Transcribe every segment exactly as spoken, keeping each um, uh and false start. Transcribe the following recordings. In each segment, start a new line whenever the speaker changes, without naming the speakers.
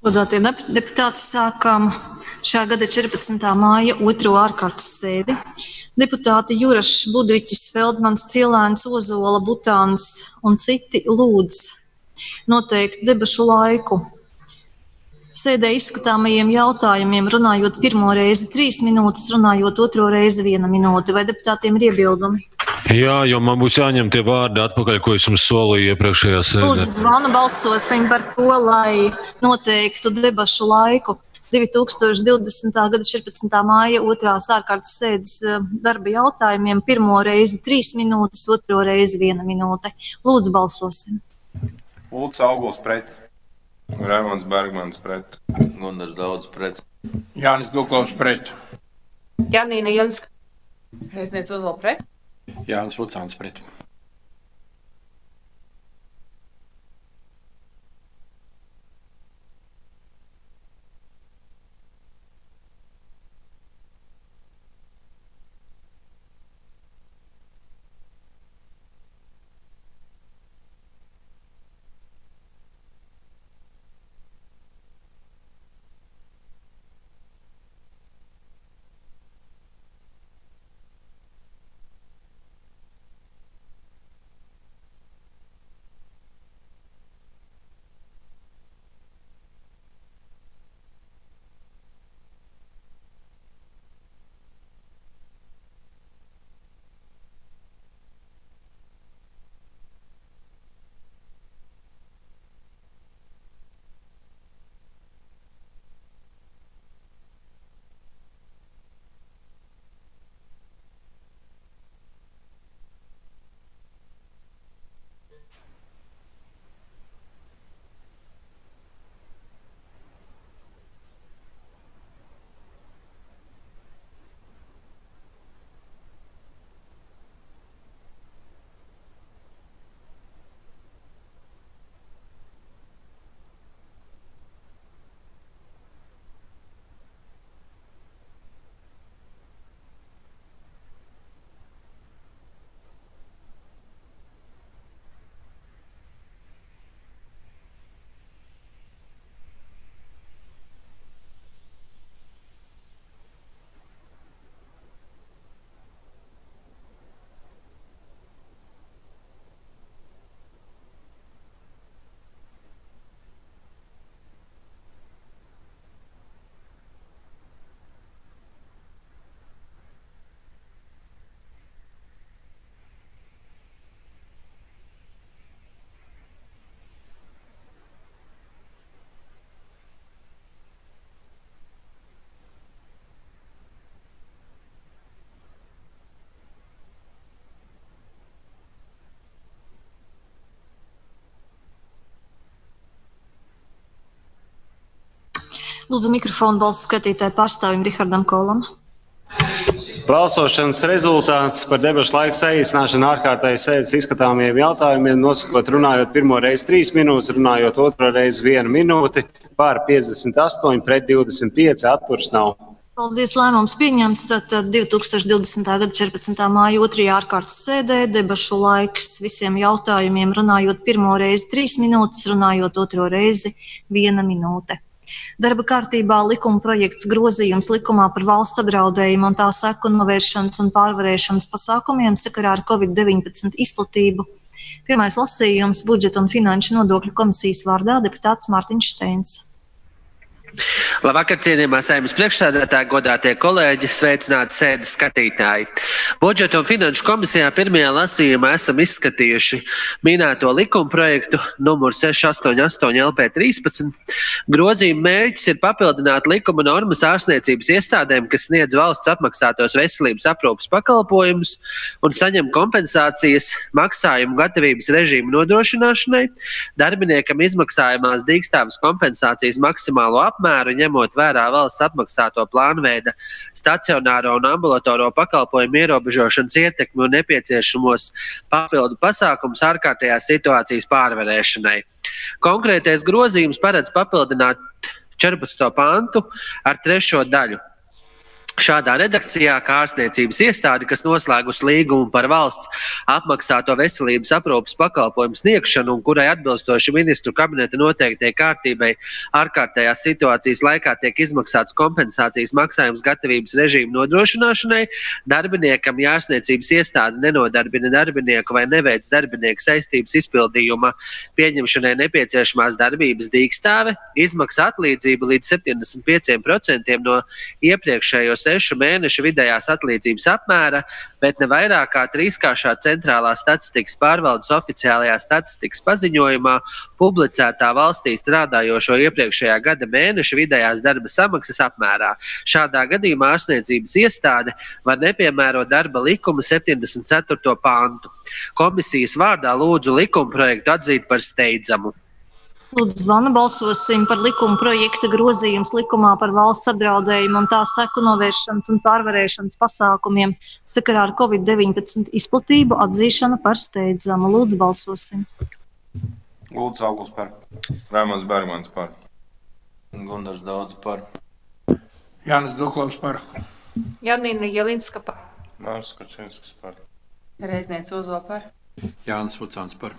Godātie deputāti, sākam šā gada četrpadsmitā māja otro ārkārtas sēdi. Deputāti Jurašs, Budriķis, Feldmans, Cielēns, Ozola, Butāns un citi lūdz noteikt debašu laiku. Sēdē izskatāmajiem jautājumiem runājot pirmo reizi trīs minūtes, runājot otro reizi viena minūte. Vai deputātiem ir iebildumi?
Jā, jo man būs jāņem tie vārdi atpakaļ, ko es jums solīju iepriekšējā sēdē.
Lūdzu, zvanu balsosim par to, lai noteiktu debašu laiku. divi tūkstoši divdesmitā gada četrpadsmitā māja otrās ārkārtas sēdes darba jautājumiem. Pirmo reizi trīs minūtes, otro reizi viena minūte. Lūdzu, balsosim.
Ulds Auguls pret. Raimonds Bergmans pret.
Gundars Daudz pret.
Jānis Duklovs pret.
Janīna Janska.
Reiznieks Ozola pret.
Jānis Vucāns pret.
Lūdzu, mikrofonu balsu skatītāju pārstāvim Rihardam Kolam.
Balsošanas rezultāts par debašu laiku saīsināšanu ārkārtējas sēdes izskatāmiem jautājumiem, nosakot runājot pirmo reizi trīs minūtes, runājot otro reizi vienu minūti, pār piecdesmit astoņi pret divdesmit pieci, atturas nav.
Paldies, lēmums pieņemts. Tātad divi tūkstoši divdesmitā gada četrpadsmitā māja otrajā ārkārtas sēdē, debašu laiks visiem jautājumiem, runājot pirmo reizi trīs minūtes, runājot otro reizi viena minūte. Darba kārtībā likuma projekts grozījums likumā par valsts apdraudējumu un tā seku novēršanas un pārvarēšanas pasākumiem sakarā ar covid deviņpadsmit izplatību. Pirmais lasījums budžeta un finanšu nodokļu komisijas vārdā deputāts Mārtiņš Steins.
Labvakar, cienījamā Saeimas priekšsēdētāji, godātie kolēģi, sveicināti sēdes skatītāji. Budžeta un finanšu komisijā pirmajā lasījumā esam izskatījuši minēto likuma projektu numur seši astoņi astoņi L P trīspadsmit. Grozījuma mērķis ir papildināt likuma normas ārstniecības iestādēm, kas sniedz valsts apmaksātos veselības aprūpes pakalpojumus un saņem kompensācijas maksājumu gatavības režīmu nodrošināšanai, darbiniekam izmaksājumās dīkstāvas kompensācijas maksimālo apmēru, ņemot vērā valsts apmaksāto plānveida stacionāro un ambulatoro pakalpojumu ierobežošanas ietekmi un nepieciešamos papildu pasākumus ārkārtējās situācijas pārvarēšanai. Konkrētais grozījums paredz papildināt četrpadsmito pantu ar trešo daļu. Šādā redakcijā kā ārstniecības iestāde, kas noslēgusi līgumu par valsts apmaksāto veselības aprūpes pakalpojumu sniegšanu un kurai atbilstoši ministru kabineta noteiktai kārtībai ārkārtējās situācijas laikā tiek izmaksāts kompensācijas maksājums gatavības režīmu nodrošināšanai, darbiniekam, ja ārstniecības iestāde nenodarbina darbinieku vai neveic darbinieku saistības izpildījuma pieņemšanai nepieciešamās darbības dīkstāve, izmaksā atlīdzību līdz septiņdesmit pieciem procentiem no iepriekšējo sešu mēnešu vidējās atlīdzības apmēra, bet ne vairāk kā trīskāršā centrālā statistikas pārvaldes oficiālajā statistikas paziņojumā publicētā valstī strādājošo iepriekšējā gada mēneša vidējās darba samaksas apmērā. Šādā gadījumā ārstniecības iestāde var nepiemērot darba likuma septiņdesmit ceturto pantu. Komisijas vārdā lūdzu likumprojektu atzīt par steidzamu.
Lūdzu, zvana balsosim par likuma projekta grozījums likumā par valsts apdraudējumu un tā seku novēršanas un pārvarēšanas pasākumiem sakarā ar covid deviņpadsmit izplatību atzīšanu par steidzamu. Lūdzu, balsosim.
Lūdzu, Auguls par. Raimonds Bergmans par.
Gundars Daudz par. Jānis Duklovs par.
Janīna Jelinska par.
Mārs Kačinskis par.
Reiznieks Ozola par.
Jānis Vucāns par.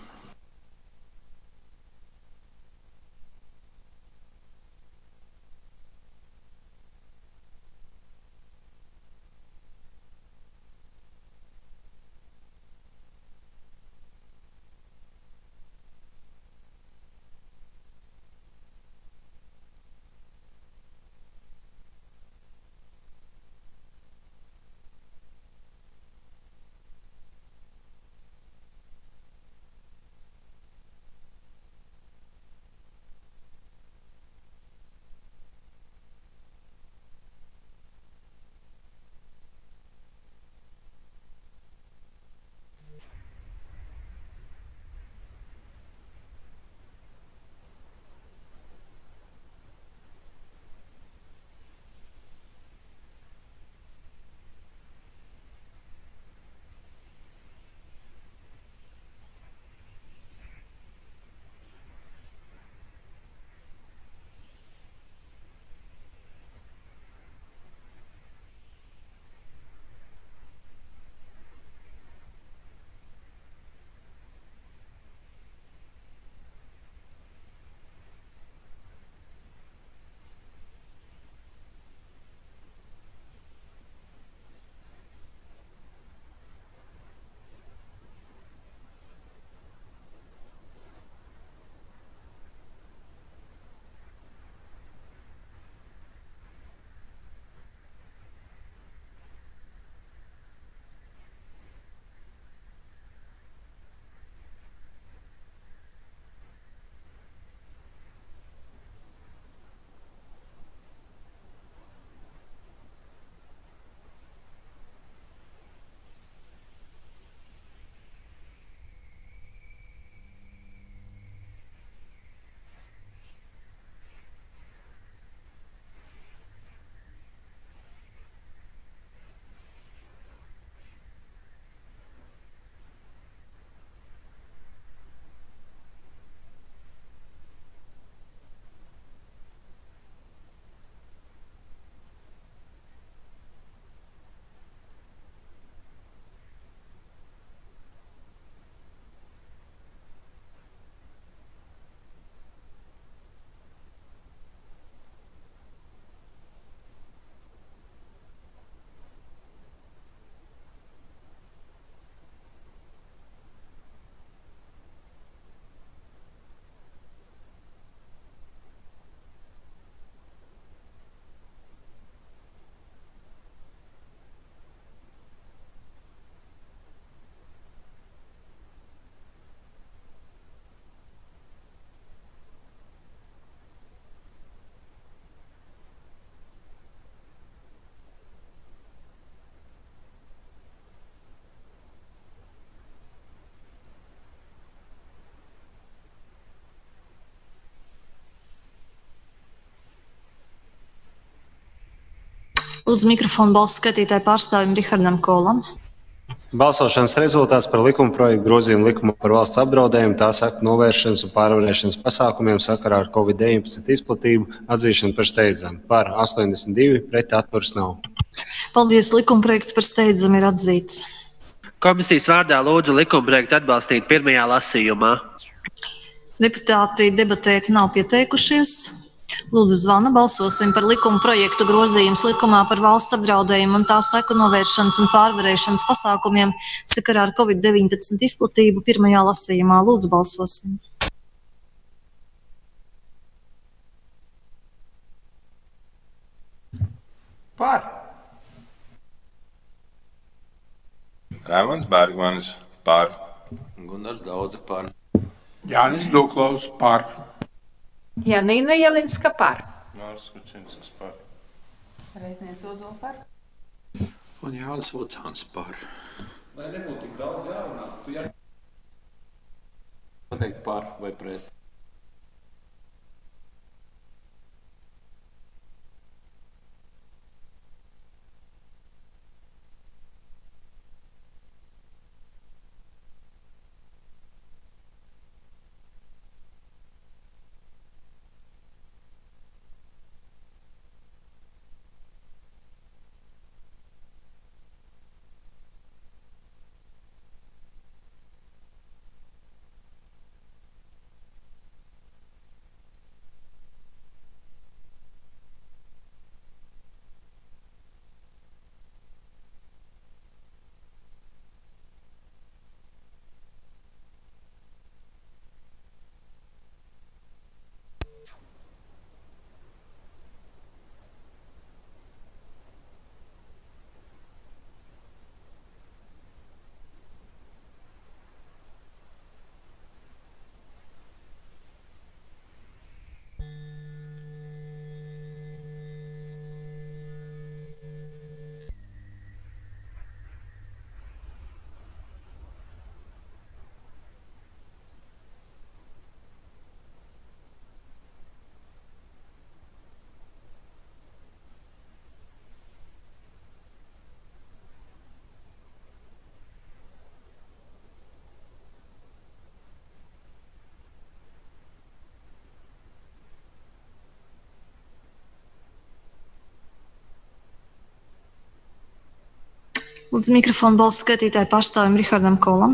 Lūdzu, mikrofonu balsu skatītāju pārstāvim Rihardam Kolam.
Balsošanas rezultāts par likuma projektu grozījumu likuma par valsts apdraudējumu, tā seku novēršanas un pārvarēšanas pasākumiem sakarā ar covid deviņpadsmit izplatību atzīšanu par steidzamu. Par astoņdesmit divi, pret atturas nav.
Paldies, likumprojekts par steidzami ir atzīts.
Komisijas vārdā lūdzu likumprojektu atbalstīt pirmajā lasījumā.
Deputāti debatēt nav pieteikušies. Lūdzu, zvana, balsosim par likuma projektu grozījums likumā par valsts apdraudējumu un tā seku novēršanas un pārvarēšanas pasākumiem sakarā ar covid deviņpadsmit izplatību pirmajā lasījumā. Lūdzu, balsosim.
Par. Raimonds Bergmanis par.
Gundars Daudze par. Jānis Duklavs par.
Janīna Jelinska par.
Mārs Kučinskas par.
Reiznieks Ozola par.
Un Jānis Vucāns par.
Lai nebūtu tik daudz jārunā, tu jā... pateikt par vai pret.
Lūdzu, mikrofonu balsu skaitītāju pārstāvim Rihardam Kolam.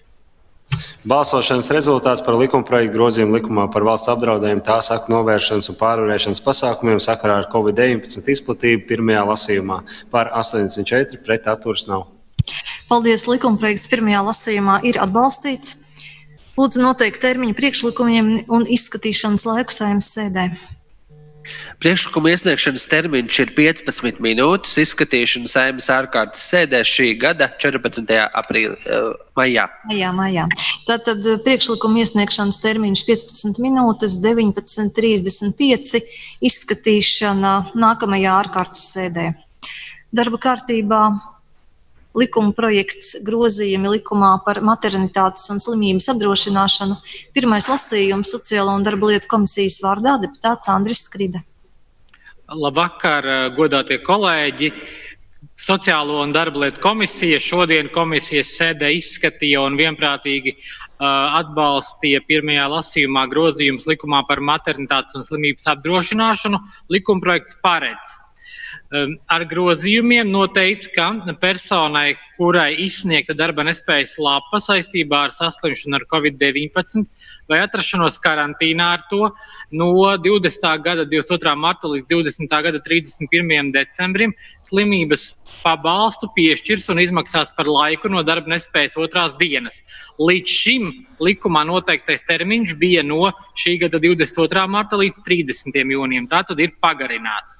Balsošanas rezultāts par likumprojektu grozījumu likumā par valsts apdraudējumu tā seku novēršanas un pārvarēšanas pasākumiem sakarā ar covid deviņpadsmit izplatību pirmajā lasījumā. Par astoņdesmit četri, pret atturas nav.
Paldies, likumprojekts pirmajā lasījumā ir atbalstīts. Lūdzu, noteikt termiņu priekšlikumiem un izskatīšanas laiku Saeimas sēdē.
Priekšlikuma iesniegšanas termiņš ir piecpadsmit minūtes, izskatīšana Saeimas ārkārtas sēdē šī gada četrpadsmitajā aprīlī, maijā.
Maijā, maijā. Tātad priekšlikuma iesniegšanas termiņš piecpadsmit minūtes, deviņpadsmit trīsdesmit pieci, izskatīšana nākamajā ārkārtas sēdē. Darba kārtībā likuma projekts grozījumi likumā par maternitātes un slimības apdrošināšanu. Pirmais lasījums Sociālo un darba lietu komisijas vārdā deputāts Andris Skride.
Labvakar, godātie kolēģi! Sociālo un darba lietu komisija šodien komisijas sēdē izskatīja un vienprātīgi uh, atbalstīja pirmajā lasījumā grozījums likumā par maternitātes un slimības apdrošināšanu. Likumprojekts paredz ar grozījumiem noteikts, ka personai, kurai izsniegta darba nespējas lapa saistībā ar saslimšanu ar covid deviņpadsmit vai atrašanos karantīnā ar to, no divdesmitā gada divdesmit otrā marta līdz divdesmitā gada trīsdesmit pirmajam decembrim slimības pabalstu piešķirs un izmaksās par laiku no darba nespējas otrās dienas. Līdz šim likumā noteiktais termiņš bija no šī gada divdesmit otrā marta līdz trīsdesmitajam jūnijam. Tā tad ir pagarināts.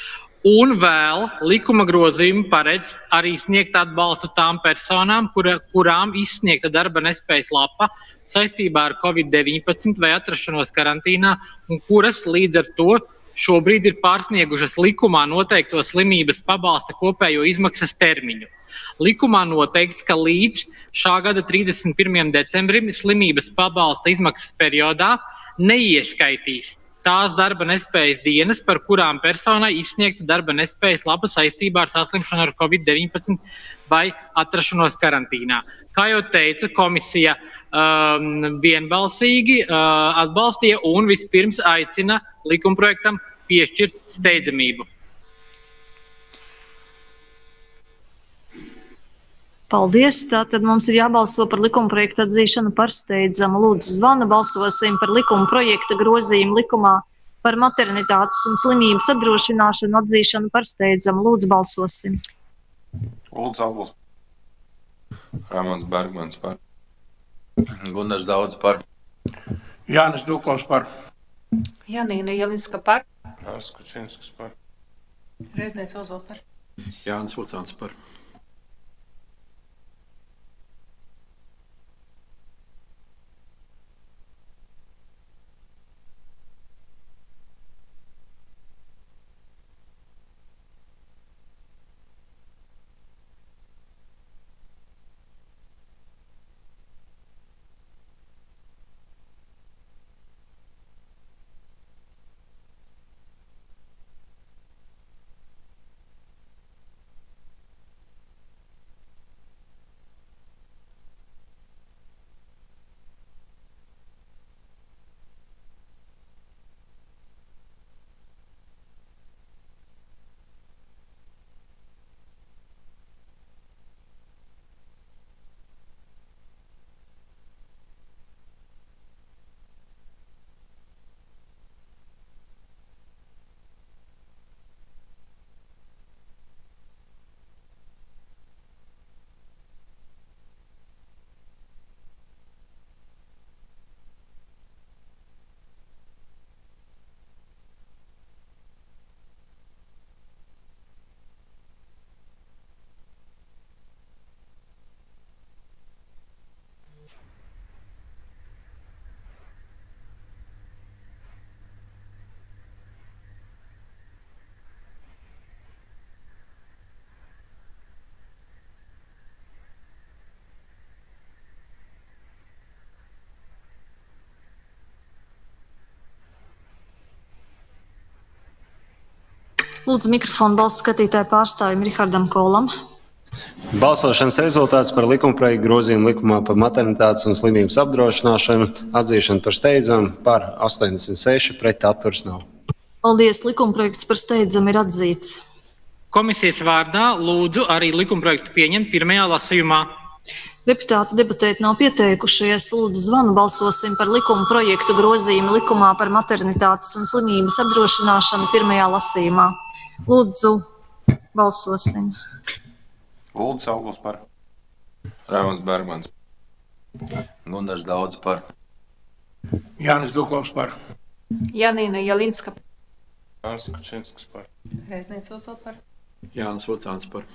Un vēl likuma grozījumi paredz arī sniegt atbalstu tām personām, kura, kurām izsniegta darba nespējas lapa saistībā ar covid deviņpadsmit vai atrašanos karantīnā, un kuras līdz ar to šobrīd ir pārsniegušas likumā noteikto slimības pabalsta kopējo izmaksas termiņu. Likumā noteikts, ka līdz šā gada trīsdesmit pirmajam decembrim slimības pabalsta izmaksas periodā neieskaitīs tās darba nespējas dienas, par kurām personai izsniegta darba nespējas lapa saistībā ar saslimšanu ar covid deviņpadsmit vai atrašanos karantīnā. Kā jau teica, komisija um, vienbalsīgi uh, atbalstīja un vispirms aicina likumprojektam piešķirt steidzamību.
Paldies. Tātad mums ir jābalso par likumprojektu atzīšanu par steidzamu. Lūdzu, zvanu balsosim par likumprojekta grozījumu likumā par maternitātes un slimības apdrošināšanu atzīšanu par steidzamu. Lūdzu, balsosim.
Ulds Auguls. Raimonds Bergmans par.
Gunārs Daudze par.
Jānis Duklavs par.
Janīna Jelinska par.
Jānis Kučinskis par.
Reiznieks Ozola par.
Jānis Vucāns par.
Lūdzu, mikrofonu balsu skatītāju pārstāvim Rihardam Kolam.
Balsošanas rezultāts par likumprojektu grozījumu likumā par maternitātes un slimības apdrošināšanu atzīšanu par steidzamu par astoņdesmit seši pret atturas nav.
Paldies, likumprojekts par steidzamu ir atzīts.
Komisijas vārdā lūdzu arī likumprojektu pieņemt pirmajā lasījumā.
Deputāti debatēt nav pieteikušies. Lūdzu, zvanu balsosim par likumprojektu grozījumu likumā par maternitātes un slimības apdrošināšanu pirmajā lasījumā. Lūdzu, balsosim.
Ulds Auguls par. Raimonds Bergmans.
Gunārs Daudze par.
Jānis Duklavs par.
Janīna Jelinska par.
Jānis Kučinskis par.
Reiznieks Ozola par.
Jānis Vucāns par.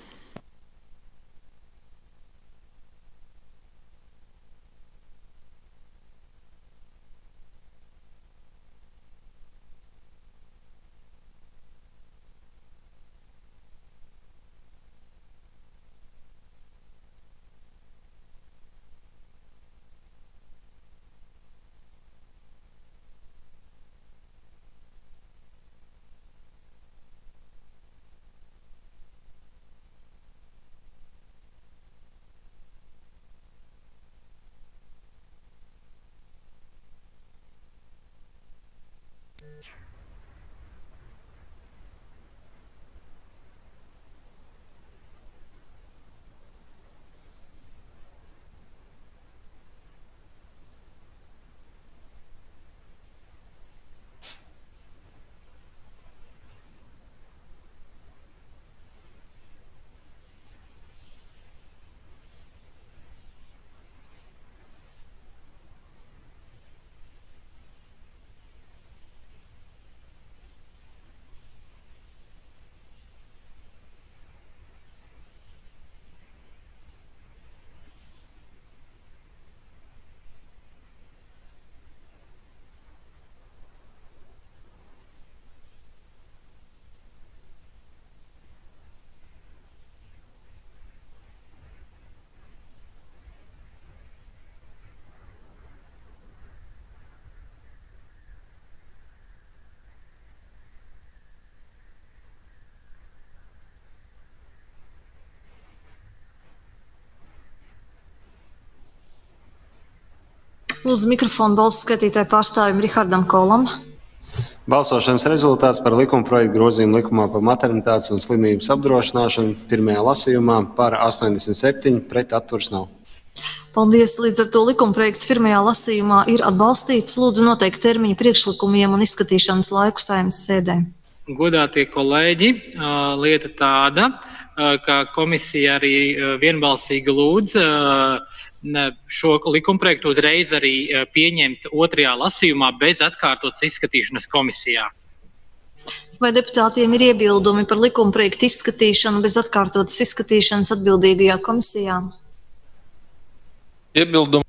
Lūdzu, mikrofonu balsu skatītāju pārstāvim Rihardam Kolam.
Balsošanas rezultāts par likuma projektu grozījumu likumā par maternitātes un slimības apdrošināšanu pirmajā lasījumā par astoņdesmit septiņi pret atturas nav.
Paldies! Līdz ar to likumprojekts pirmajā lasījumā ir atbalstīts. Lūdzu noteikt termiņu priekšlikumiem un izskatīšanas laiku Saeimas sēdē.
Godātie kolēģi, lieta tāda, ka komisija arī vienbalsīgi lūdz šo likumprojektu uzreiz arī pieņemt otrajā lasījumā bez atkārtotas izskatīšanas komisijā.
Vai deputātiem ir iebildumi par likumprojektu izskatīšanu bez atkārtotas izskatīšanas atbildīgajā komisijā?
Iebildumu.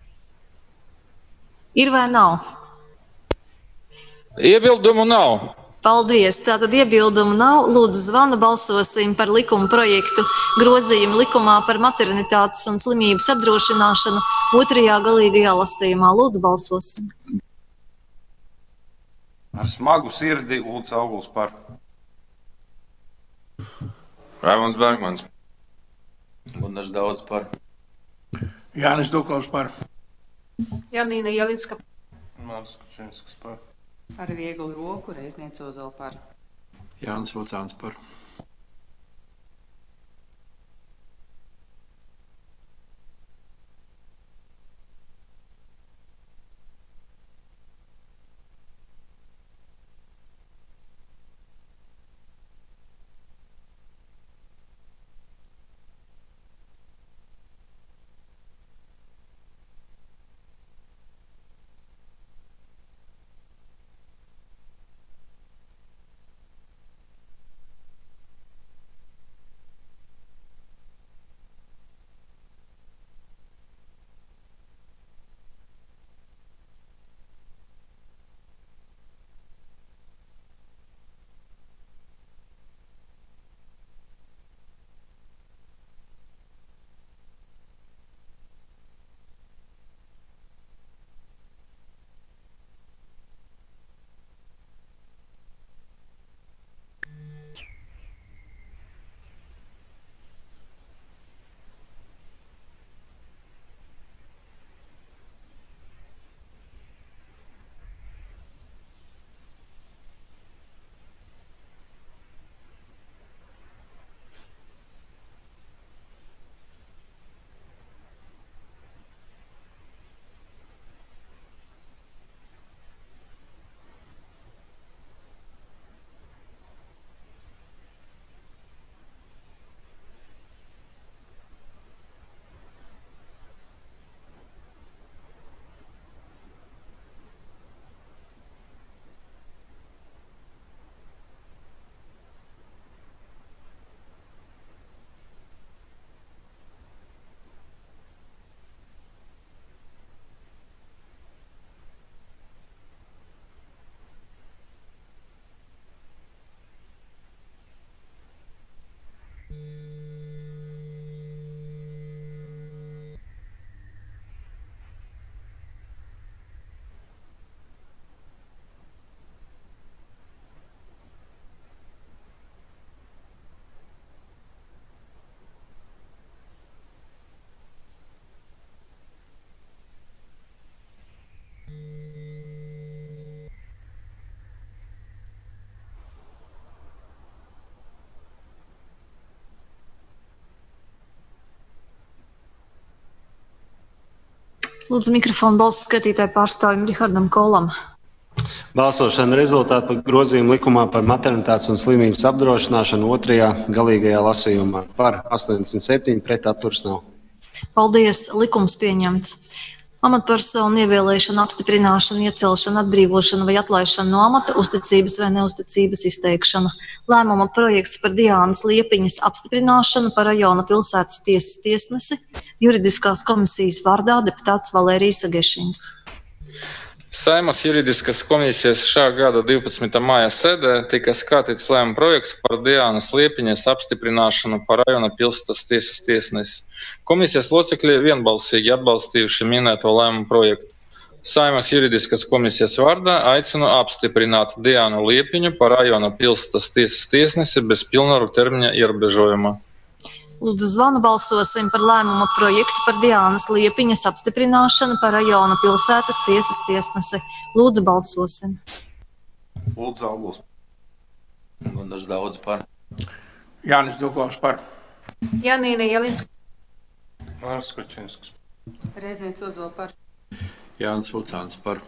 Ir vai nav?
Iebildumu nav.
Paldies. Tātad iebildumu nav. Lūdzu, zvanu balsosim par likuma projektu grozījumu likumā par maternitātes un slimības apdrošināšanu otrajā galīgajā lasījumā. Lūdzu, balsosim.
Ar smagu sirdi Ulds Auguls par.
Raimons Bergmans. Gunārs Daudz par.
Jānis Duklavs par.
Janīna Jelinska.
Mārs Kučinskas par.
Ar vieglu roku Reizniece Ozola par.
Jānis Vocāns par.
Lūdzu, mikrofonu balsu skatītāju pārstāvim Rihardam Kolam.
Balsošana rezultāti par grozījumu likumā par maternitātes un slimības apdrošināšanu otrajā galīgajā lasījumā par astoņdesmit septiņi pret atturas nav.
Paldies, likums pieņemts. Amatpersonu ievēlēšana, apstiprināšana, iecelšana, atbrīvošana vai atlaišana no amata, uzticības vai neuzticības izteikšana. Lēmuma projekts par Diānas Liepiņas apstiprināšanu par rajona pilsētas tiesas tiesnesi, juridiskās komisijas vārdā deputāts Valērijas Agešins.
Saeimas juridiskas komisijas šā gada divpadsmitā māja sēdē tika skatīts lēmuma projekts par Diānas Liepiņas apstiprināšanu par rajona pilsētas tiesas tiesnesi. Komisijas locekļi vienbalsīgi atbalstījuši minēto lēmuma projektu. Saeimas juridiskas komisijas vārdā aicinu apstiprināt Diānu Liepiņu par rajona pilsētas tiesas tiesnesi bez pilnvaru termiņa ierobežojuma.
Lūdzu, zvanu balsosim par lēmuma projektu par Diānas Liepiņas apstiprināšanu par rajona pilsētas tiesas tiesnesi. Lūdzu, balsosim.
Lūdzu, Zauguls.
Gundars Daudz par.
Jānis Duklaus par.
Janīna Jelinska.
Mārs Kačinskas.
Reiznieks Ozola par.
Jānis Vucāns par.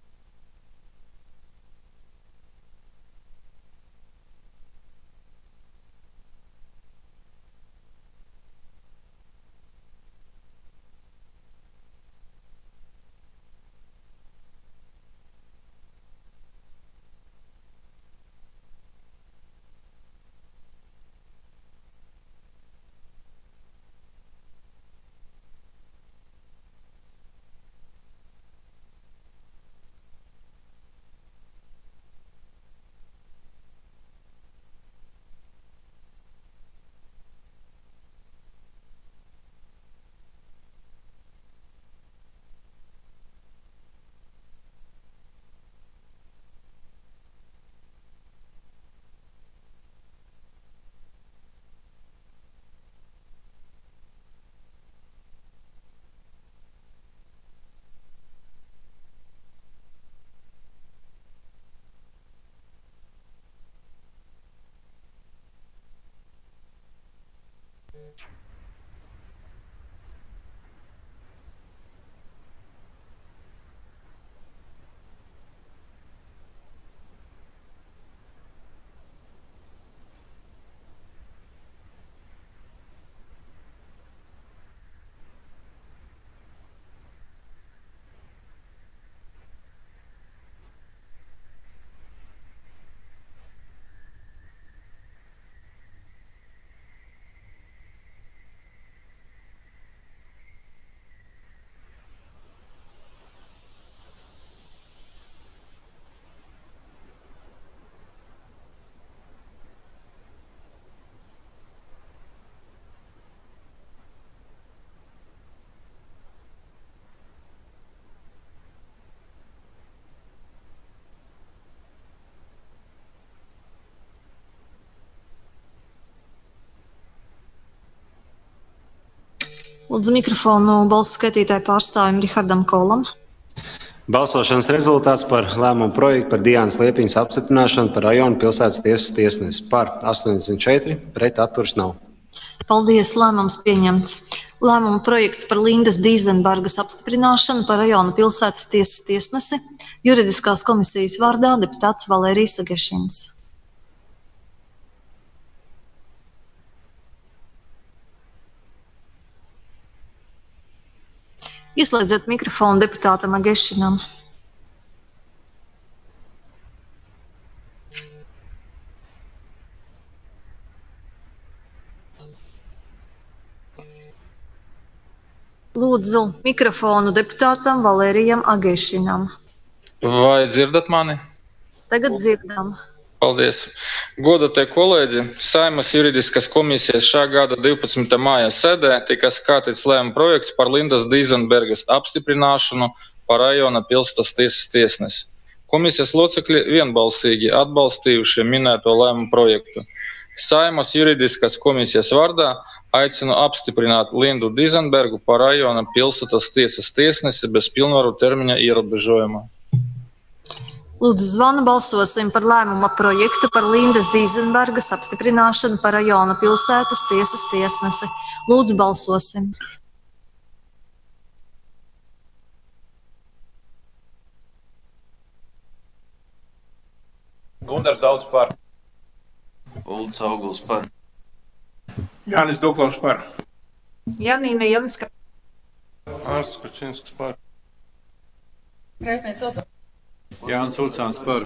Lūdzu mikrofonu balsu skaitītāju pārstāvim Rihardam Kolam.
Balsošanas rezultāts par lēmumu projektu par Diānas Liepiņas apstiprināšanu par rajona pilsētas tiesas tiesnesi. Par astoņdesmit četri, pret atturas nav.
Paldies, lēmums pieņemts. Lēmuma projekts par Lindas Dīzenbergas apstiprināšanu par rajona pilsētas tiesas tiesnesi. Juridiskās komisijas vārdā deputāts Valērijas Agešins. Ieslēdziet mikrofonu deputātam Agešinam. Lūdzu mikrofonu deputātam Valērijam Agešinam.
Vai dzirdat mani?
Tagad dzirdam.
Paldies. Godātie kolēģi, Saeimas juridiskās komisijas šā gada divpadsmitā māja sēdē tika skatīts lēmuma projekts par Lindas Dīzenbergas apstiprināšanu par rajona pilsētas tiesas tiesnesi. Komisijas locekļi vienbalsīgi atbalstījuši minēto lēmuma projektu. Saeimas juridiskās komisijas vārdā aicinu apstiprināt Lindu Dīzenbergu par rajona pilsētas tiesas tiesnesi bez pilnvaru termiņa ierobežojuma.
Lūdzu, zvanu balsosim par lēmuma projektu par Lindas Dīzenbergas apstiprināšanu par rajona pilsētas tiesas tiesnesi. Lūdzu, balsosim.
Gundars Daudz par.
Uldis Auguls par.
Jānis Duklaus par.
Janīna Jelinska.
Mārs Kačinskas par.
Reiznieks Ozola.
Jānis Vucāns par.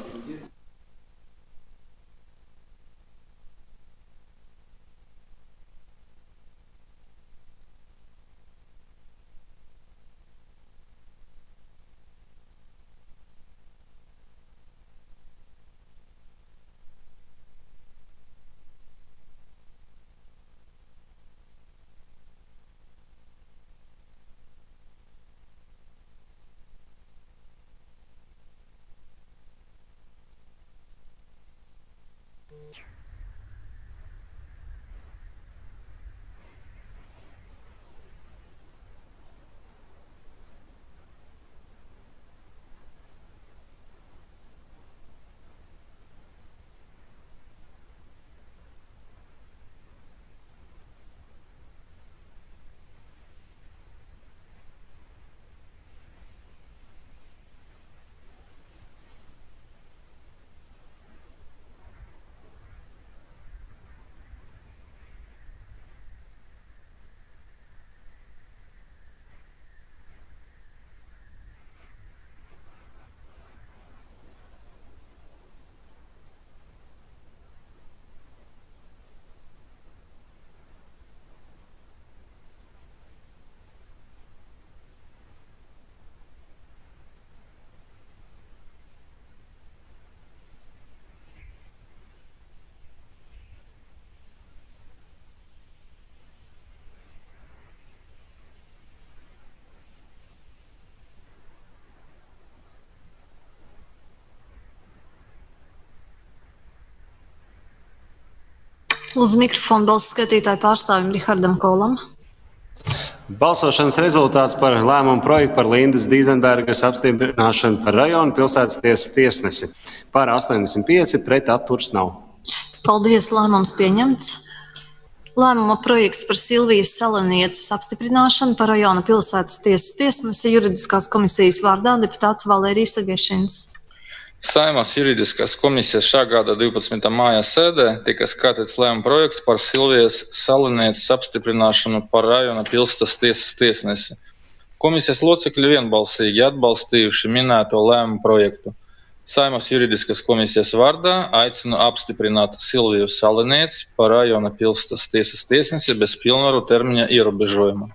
Lūdzu mikrofonu balsu skaitītāju pārstāvim Rihardam Kolam.
Balsošanas rezultāts par lēmumu projektu par Lindas Dīzenbergas apstiprināšanu par rajonu pilsētas tiesas tiesnesi. Par astoņdesmit pieci, pret atturs nav.
Paldies, lēmums pieņemts. Lēmuma projekts par Silvijas Salenieces apstiprināšanu par rajona pilsētas tiesas tiesnesi juridiskās komisijas vārdā deputāts Valērijas Sagešins.
Saeimas juridiskās komisijas šā gada divpadsmitā māja sēdē tika skatīts lēmuma projekts par Silvijas Salenieces apstiprināšanu par rajona pilsētas tiesas tiesnesi. Komisijas locekļi vienbalsīgi atbalstījuši minēto lēmumu projektu. Saeimas juridiskās komisijas vārdā aicinu apstiprināt Silviju Salenieci par rajona pilsētas tiesas tiesnesi bez pilnvaru termiņa ierobežojuma.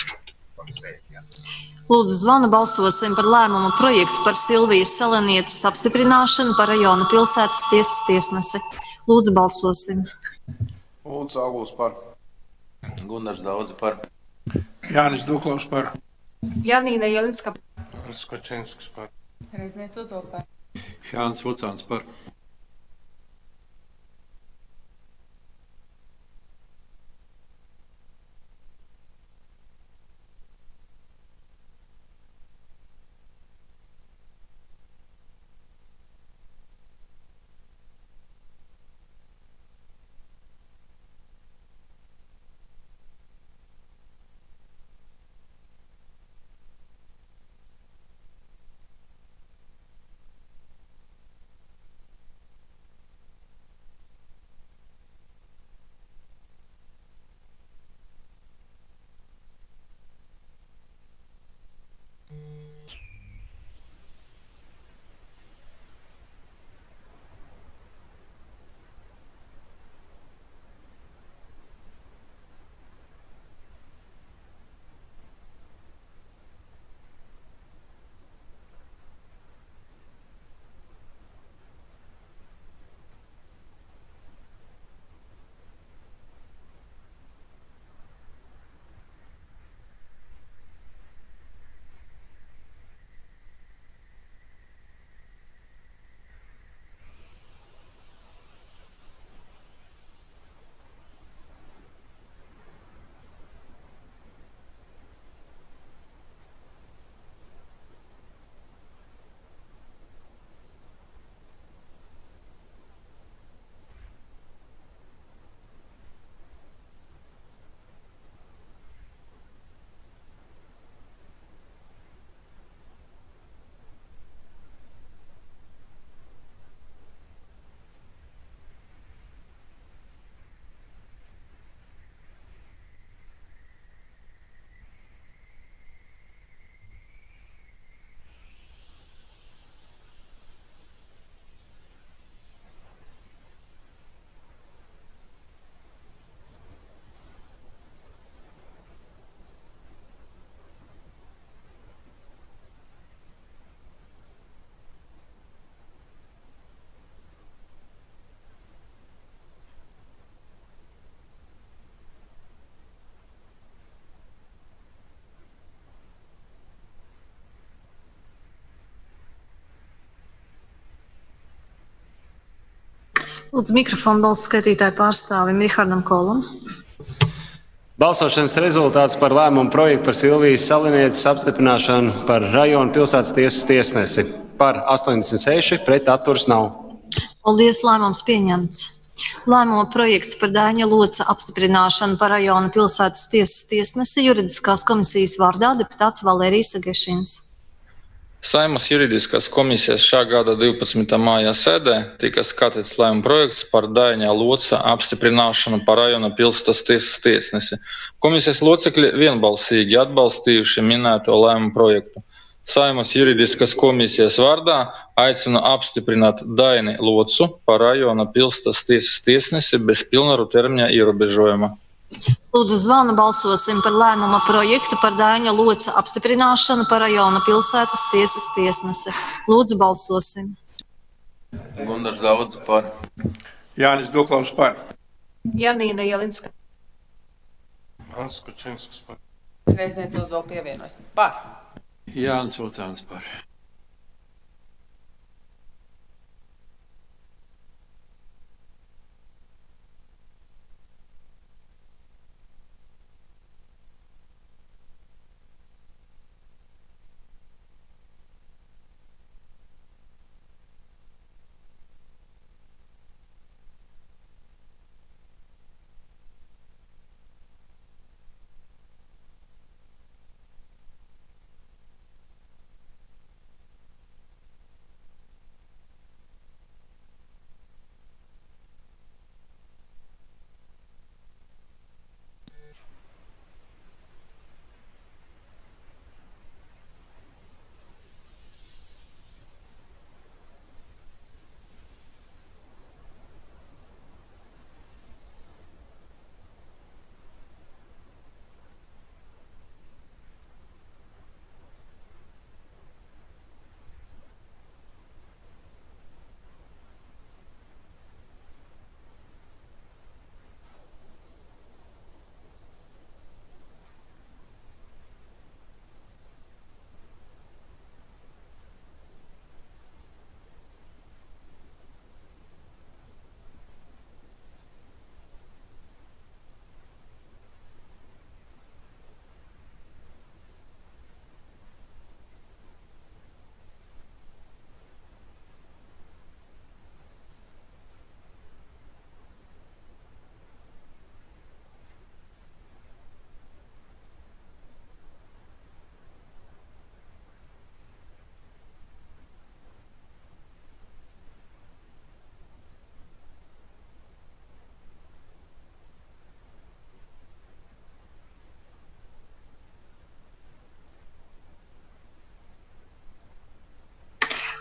Lūdzu, zvanu balsosim par lēmumu projektu par Silvijas Salenieces apstiprināšanu par rajona pilsētas tiesas tiesnesi. Lūdzu, balsosim.
Lūdzu, Auguls par.
Gunārs Daudze par.
Jānis Duklaus par.
Janīna Jelinska.
Skočinskis par.
Reiznieks Ozola par.
Jānis Vucāns par.
Lūdzu, mikrofonu balsu skaitītāju pārstāvim Rihardam Kolam.
Balsošanas rezultāts par lēmumu projektu par Silvijas Salenieces apstiprināšanu par rajona pilsētas tiesas tiesnesi. Par astoņdesmit seši, pret atturs nav.
Paldies, lēmums pieņemts. Lēmuma projekts par Daiņa Loca apstiprināšanu par rajona pilsētas tiesas tiesnesi juridiskās komisijas vārdā deputāts Valērijas Sagešins.
Saeimas juridiskās komisijas šā gada divpadsmitā māja sēdē tika skatīts lēmuma projekts par Daiņa Loca apstiprināšanu par rajona pilsētas tiesas tiesnesi. Komisijas locekļi vienbalsīgi atbalstījuši minēto lēmumu projektu. Saeimas juridiskās komisijas vārdā aicinu apstiprināt Daini Locu par rajona pilsētas tiesas tiesnesi bez pilnvaru termiņa ierobežojuma.
Lūdzu, zvanu balsosim par lēmuma projektu par Daiņa Loca apstiprināšanu par rajona pilsētas tiesas tiesnesi. Lūdzu, balsosim.
Gunārs Daudze par.
Jānis Duklaus par.
Janīna Jelinska.
Skočinskis par.
Reiznieks Ozola pievienojas par.
Jānis Vucāns par.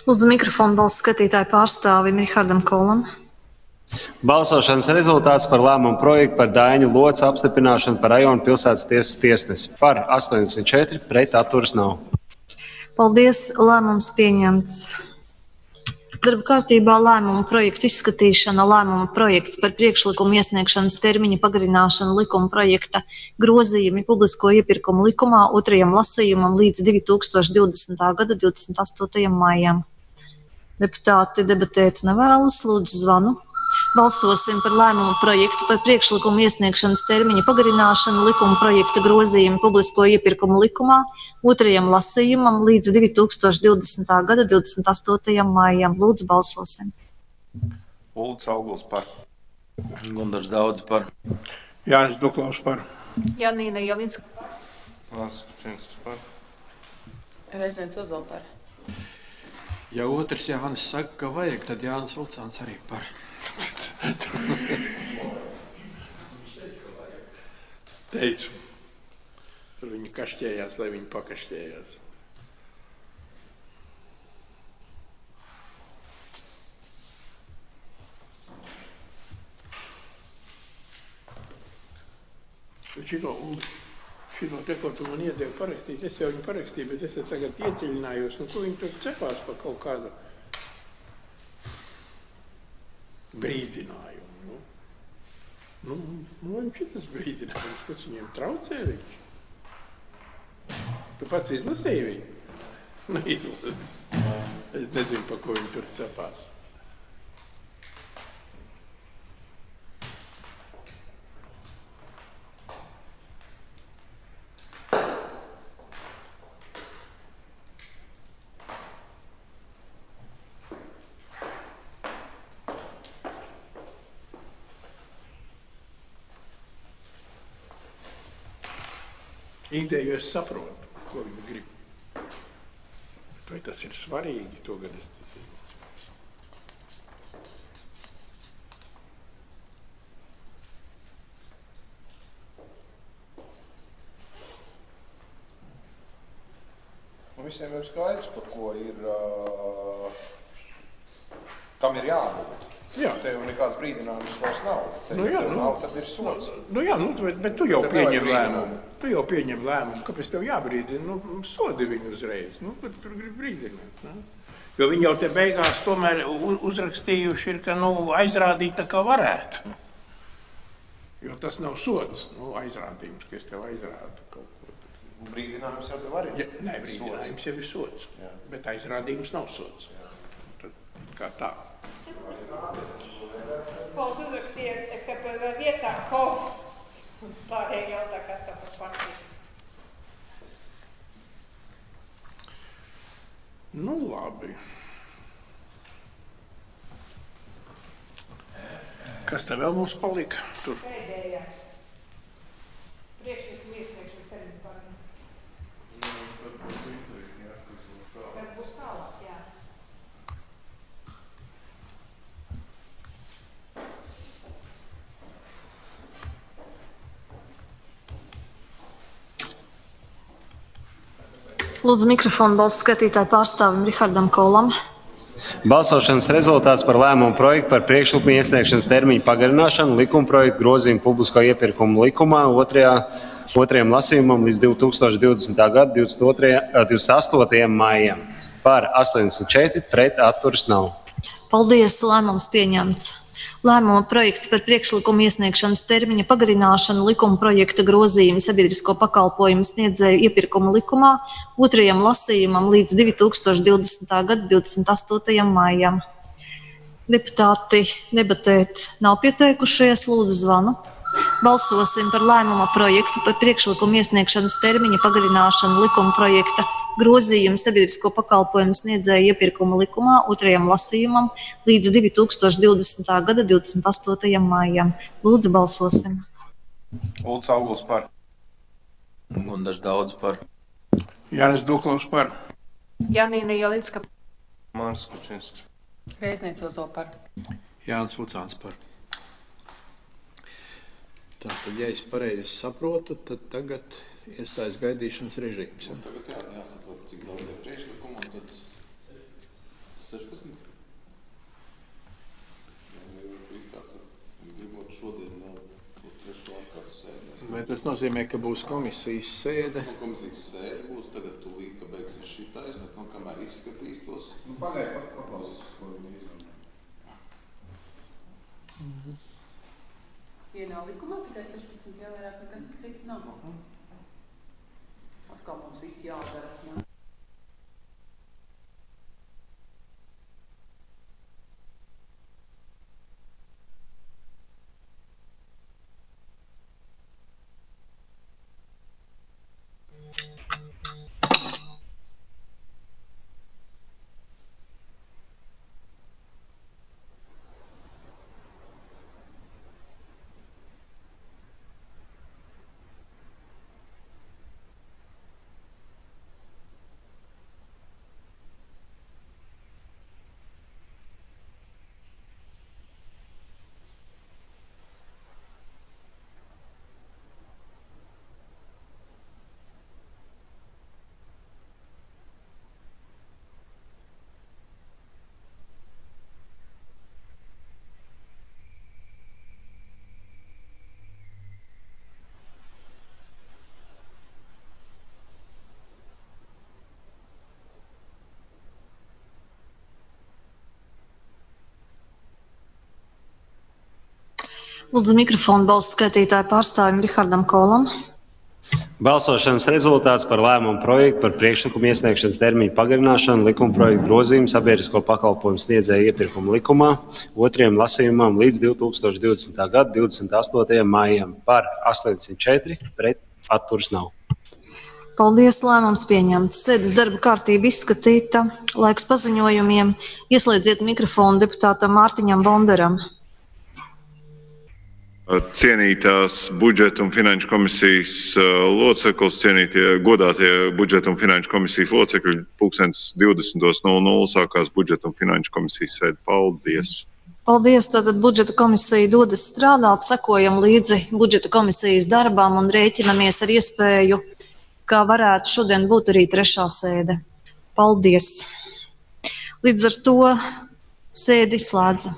Lūdzu mikrofonu balsu skatītāju pārstāvim Rihardam Kolam.
Balsošanas rezultāts par lēmumu projektu par Daiņu Lodes apstiprināšanu par rajona pilsētas tiesas tiesnesi. Par astoņdesmit četri, pret atturas nav.
Paldies, lēmums pieņemts. Darba kārtībā lēmuma projektu izskatīšana, lēmuma projekts par priekšlikumu iesniegšanas termiņa pagarināšanu likuma projekta grozījumi publisko iepirkumu likumā otrajam lasījumam līdz divi tūkstoši divdesmitā gada divdesmit astotajam maijam. Deputāti debatēt nevēlas, lūdzu zvanu. Balsosim par lēmumu projektu par priekšlikumu iesniegšanas termiņa pagarināšanu likuma projekta grozījumu publisko iepirkumu likumā otrajam lasījumam līdz divi tūkstoši divdesmitā gada divdesmit astotajam maijam. Lūdzu, balsosim.
Ulds Auguls par.
Gundars Daudz par.
Jānis Duklaus par.
Janīna Jelinska.
Mārs Kučinskas par.
Reiznieks Ozola par.
Ja otrs Jānis saka, ka vajag, tad Jānis Vulcāns arī par. Teicu. Tur viņi kašķējās, lai viņi pakašķējās. Šito, šito te, ko tu man iedevi parakstīt, es jau viņu parakstīju, bet es tagad ieciļinājos, nu ko viņi tur cepās par kaut kādu brīdinājumu. Nu, nu, nu viņš ir tas brīdinājums, kas viņiem traucē viņš. Tu pats izlasīji viņu? Nu, izlas. Es nezinu, par ko viņi tur cepās. Ideju es saprotu, ko viņi grib. Vai tas ir svarīgi, to gan es zinu.
Visiem jau skaidrs, par ko ir, uh, tam ir jābūt.
Jā.
Te jau nekāds brīdinājums vairs nav. Te,
Nu jā,
ja
nu,
nav, tad ir sots.
Nu jā, nu, bet, bet tu jau
Tev
pieņem
nevajag
lēmumu. Tu jau pieņem lēmumu, kāpēc tev jābrīdina. Nu, sodi viņu uzreiz. Nu, bet tur grib brīdināt. Ne? Jo viņi jau te beigās tomēr u- uzrakstījuši ir, ka nu, aizrādīta, ka varētu. Jo tas nav sods, nu, aizrādījums, ka es tev aizrādu kaut ko.
Brīdinājums jau tev arī
Ja, nē, brīdinājums jau ir sods,
Jā.
bet aizrādījums nav sods. Tad, kā tā.
Kols uzrakstīja, ka vietā Kols pārējie jautā, kas tā par partiju.
Nu, labi. Kas te vēl mums palika? Tur.
Pēdējais. Priekšlikumu iesniegšanu termiņu pārņem. Tad būs tālāk, jā.
Lūdzu mikrofonu balsu skatītāju pārstāvim Rihardam Kolam.
Balsošanas rezultāts par lēmumu projektu par priekšlikumu iesniegšanas termiņu pagarināšanu likuma projektu grozījumu publisko iepirkumu likumā otrajā, otrajam lasījumam līdz divi tūkstoši divdesmitā gada divdesmit astotajam maijam. Par astoņdesmit četri, pret atturas nav.
Paldies, lēmums pieņemts. Lēmuma projekts par priekšlikumu iesniegšanas termiņa pagarināšanu likuma projekta grozījumu sabiedrisko pakalpojumu sniedzēju iepirkumu likumā otrajam lasījumam līdz divi tūkstoši divdesmitā gada divdesmit astotajam maijam. Deputāti debatēt nav pieteikušies, lūdzu zvanu. Balsosim par lēmuma projektu par priekšlikumu iesniegšanas termiņa pagarināšanu likuma projekta grozījumu sabiedrisko pakalpojumu sniedzēju iepirkumu likumā otrajam lasījumam līdz divi tūkstoši divdesmitā gada divdesmit astotajam maijam. Lūdzu, balsosim.
Ulds Auguls par.
Gundars Daudz par.
Jānis Duklaus par.
Janīna Jelinska.
Mārs Kučinskas.
Reiznieks Ozola par.
Jānis Vulcāns par. Tātad, ja es pareizi saprotu, tad tagad iestājas gaidīšanas režīms. Ja?
Tagad jā, jāsaprot, cik daudz ir priekšlikumu, un tad
Vai tas nozīmē, ka būs komisijas sēde?
Nu, komisijas sēde būs tagad tūlīt, ka beigsies šitais, bet nu, kamēr izskatīs tos... Nu, pagaid, paklausīs, ko viņi izrunā.
Mhm. Tie nav likumā, tikai sešpadsmit jau vairāk nekas cits nav. Atkal mums viss jādara. Jā.
Lūdzu mikrofonu balsu skaitītāju pārstāvim Rihardam Kolam.
Balsošanas rezultāts par lēmumu projektu par priekšlikumu iesniegšanas termiņu pagarināšanu likuma projektu grozījumu sabiedrisko pakalpojumu sniedzēju iepirkuma likumā otrajam lasījumam līdz divi tūkstoši divdesmitā gada divdesmit astotajam maijam par astoņdesmit četri, pret atturas nav.
Paldies, lēmums pieņemts. Sēdes darba kārtība izskatīta. Laiks paziņojumiem. Ieslēdziet mikrofonu deputātam Mārtiņam Bondaram.
Cienītās budžeta un finanšu komisijas loceklis, cienītie godātie budžeta un finanšu komisijas locekļi, pulkstens divdesmit nulle nulle sākās budžeta un finanšu komisijas sēde. Paldies!
Paldies! Tātad budžeta komisija dodas strādāt, sekojam līdzi budžeta komisijas darbām un rēķinamies ar iespēju, kā varētu šodien būt arī trešā sēde. Paldies! Līdz ar to sēdi slēdzu.